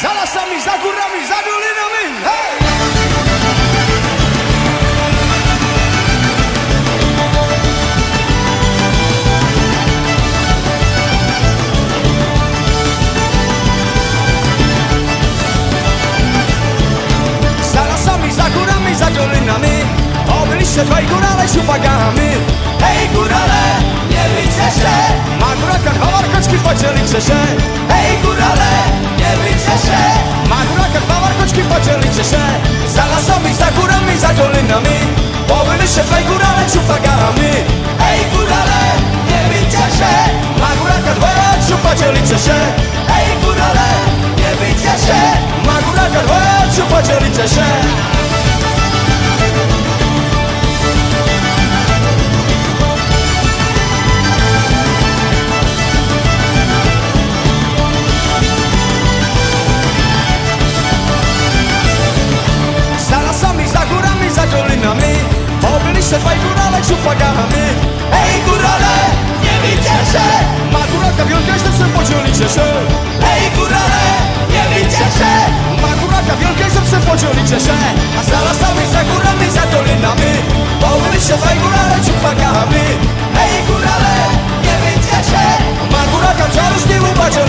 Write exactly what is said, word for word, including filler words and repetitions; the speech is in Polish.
Za lasami, za górami, za dolinami, hej! Za lasami, za górami, za dolinami, obyliście dwaj górale szupagami. Hej górale, nie widzicie się, ma góraka dwa warkoczki, podzielicie się. Hej górale, nie widzicie się, ma góraka dwa warkoczki, podzielicie się. Za lasami, za górami, za dolinami, obyliście dwaj górale szupagami. Hej górale, nie widzicie się, ma góraka dwa warkoczki, podzielicie się. Hej górale, nie widzicie się, ma góraka dwa warkoczki, podzielicie się. Obyliście dwaj górale szupagami. Hej górale, nie widzicie się, ma góraka wielka, że psem podzielicie się. Hej górale, nie widzicie się, ma góraka wielka, że psem podzielicie się. A za lasami, za górami, za dolinami, obyliście dwaj górale szupagami. Hej górale, nie widzicie się, ma góraka wciąż nie upadzie.